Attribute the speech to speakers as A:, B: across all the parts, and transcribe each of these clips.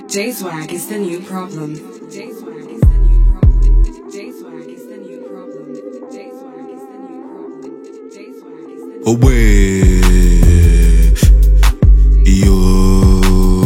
A: J-Swag is the new problem. J-Swag is the new problem. J-Swag is the new problem. J-Swag is the new problem. J-Swag is the new problem.
B: Away, yo.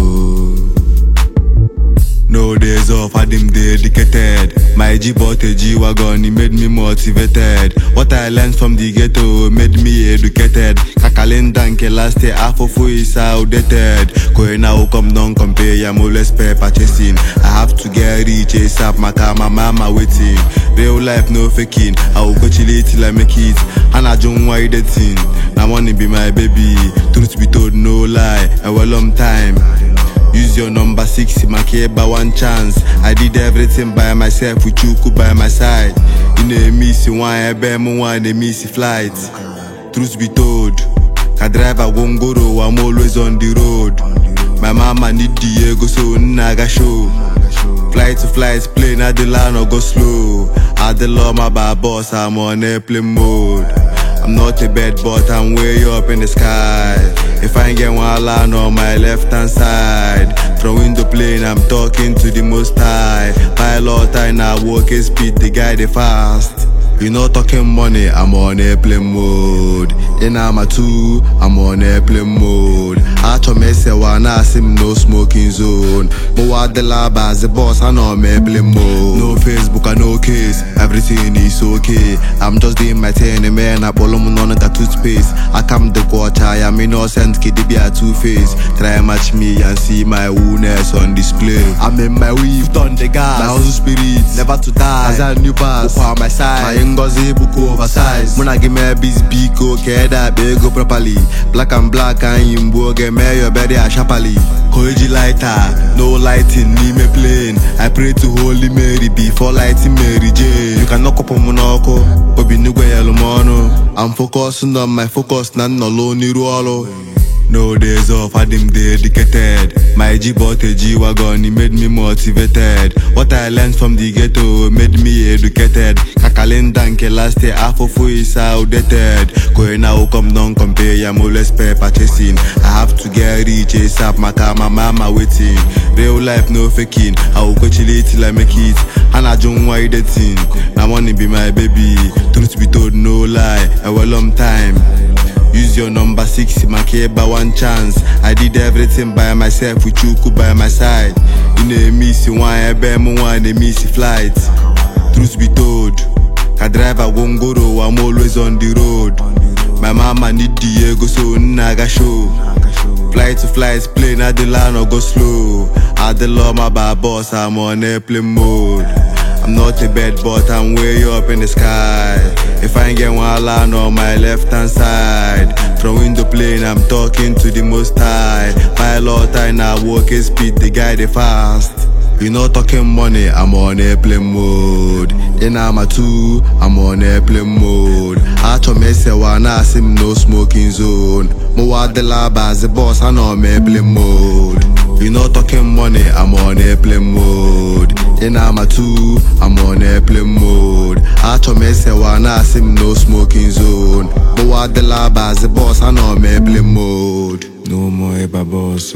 B: No days off, I them dedicated. My G bought a G-Wagon, he made me motivated. What I learned from the ghetto made me educated. Kakalenda last year, half of is outdated. Going now come down compare, I'm always purchasing. I have to get rich, ASAP, my mama waiting. Real life, no faking. I will go chill it till I make it. And I don't want the thing. I wanna be my baby. Truth be told, no lie. A well long time. Use your number 6, my care by one chance. I did everything by myself with you by my side. In a missy one, I bear one, a missy flight. Truth be told, I drive a Gongoro, I'm always on the road. My mama need Diego, so naga show. Flight to flight, plane at the line or go slow. At the law, my bad boss, I'm on airplane mode. I'm not a bed, but I'm way up in the sky. If I ain't get one line on my left hand side, from window plane, I'm talking to the most high. Pilot, I now walk at speed, the guy they fast. You know talking money, I'm on airplane mode. In Arma 2, I'm on airplane mode. Acho mese wana sim no smoking zone. Mo the lab as the boss, I know I'm airplane mode. No Facebook, I no case, everything is okay. I'm just doing my thing, man, I pull on the toothpaste. I come the quarter, I'm innocent, kid be a two-face. Try match me and see my woundness on display. I'm in my weave, done the gas. My hustle spirit, never to die. As a new pass, on my side. Ngozi buku oversize. Muna give me a busy biko, keda bego properly. Black and yimbo get me your body a sharply. Koji lighter, no lighting, need me plane. I pray to Holy Mary before lighting Mary Jane. You can knock up on monoko, obi nugwe yellow mono. I'm focusing on my focus, nan no lonely ruolo. No days off, I them dedicated. My G bought a G-Wagon, he made me motivated. What I learned from the ghetto made me educated. Kakalenda last year, half of is outdated. Going now come down compare, I'm always purchasing. I have to get rich, ASAP, my mama waiting. Real life, no faking. I will go chill it till I make it. And I don't want the thing. I wanna be my baby. Truth be told, no lie. A well long time. Use your number 6, my care by one chance. I did everything by myself with you by my side. In a missy one, I bear one, a missy flight. Truth be told, I drive a Gongoro, I'm always on the road. My mama need Diego, so naga show. Flight to flight, plane at the line or go slow. At the law, my bad boss, I'm on airplane mode. I'm not a bed, but I'm way up in the sky. If I ain't get one line on my left hand side, from window plane, I'm talking to the most high. Pilot, I now walk at speed, the guy they fast. You know talking money, I'm on airplane mode. In Arma 2, I'm on airplane mode. Acho mese wana sim no smoking zone. Mo the lab as the boss, I know I'm airplane mode. You know talking money, I'm on airplane mode. In Arma 2, I'm on airplane mode. Acho mese wana sim no smoking zone. Mo the lab as the boss, I know I'm airplane mode.
C: No more eba boss, so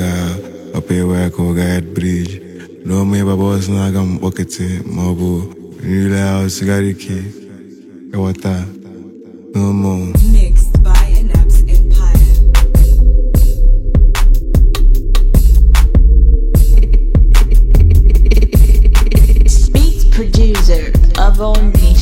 C: naga up here work or guide bridge. No more eba boss, naga mbokete mabo. Nila house gariki, kawata. No more.
A: Mixed by Enap's Empire.
D: Beat producer of all nations.